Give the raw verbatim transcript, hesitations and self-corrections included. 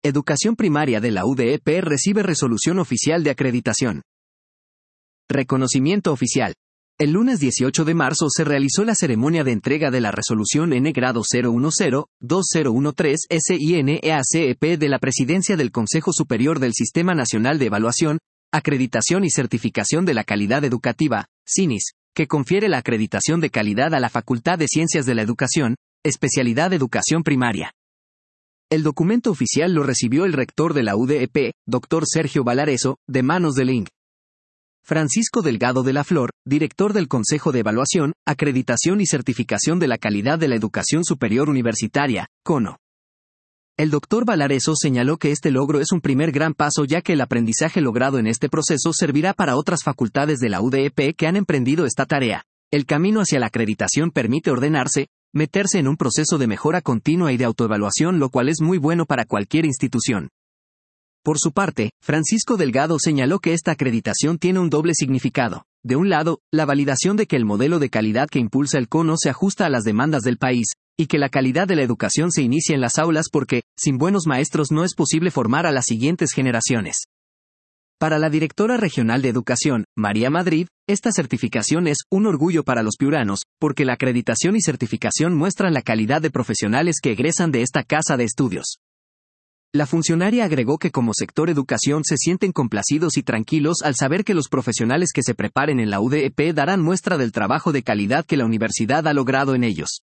Educación primaria de la U D E P recibe resolución oficial de acreditación. Reconocimiento oficial. El lunes dieciocho de marzo se realizó la ceremonia de entrega de la resolución N grado cero uno cero dos cero uno tres S I N E A C E P de la Presidencia del Consejo Superior del Sistema Nacional de Evaluación, Acreditación y Certificación de la Calidad Educativa, C I N I S, que confiere la acreditación de calidad a la Facultad de Ciencias de la Educación, especialidad Educación Primaria. El documento oficial lo recibió el rector de la U D E P, doctor Sergio Valareso, de manos del Ing. Francisco Delgado de la Flor, director del Consejo de Evaluación, Acreditación y Certificación de la Calidad de la Educación Superior Universitaria, CONO. El doctor Valareso señaló que este logro es un primer gran paso ya que el aprendizaje logrado en este proceso servirá para otras facultades de la U D E P que han emprendido esta tarea. El camino hacia la acreditación permite ordenarse, meterse en un proceso de mejora continua y de autoevaluación, lo cual es muy bueno para cualquier institución. Por su parte, Francisco Delgado señaló que esta acreditación tiene un doble significado. De un lado, la validación de que el modelo de calidad que impulsa el CONO se ajusta a las demandas del país, y que la calidad de la educación se inicia en las aulas porque, sin buenos maestros no es posible formar a las siguientes generaciones. Para la directora regional de Educación, María Madrid, esta certificación es un orgullo para los piuranos, porque la acreditación y certificación muestran la calidad de profesionales que egresan de esta casa de estudios. La funcionaria agregó que como sector educación se sienten complacidos y tranquilos al saber que los profesionales que se preparen en la U D E P darán muestra del trabajo de calidad que la universidad ha logrado en ellos.